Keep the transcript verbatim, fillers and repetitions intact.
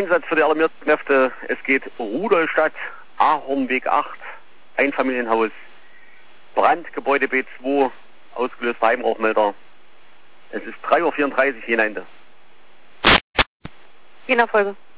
Einsatz für die alarmierten Kräfte. Es geht Rudolstadt, Ahornweg acht, Einfamilienhaus, Brand, Gebäude B zwei, ausgelöster Heimrauchmelder. Es ist drei Uhr vierunddreißig hinein. Je nach Folge.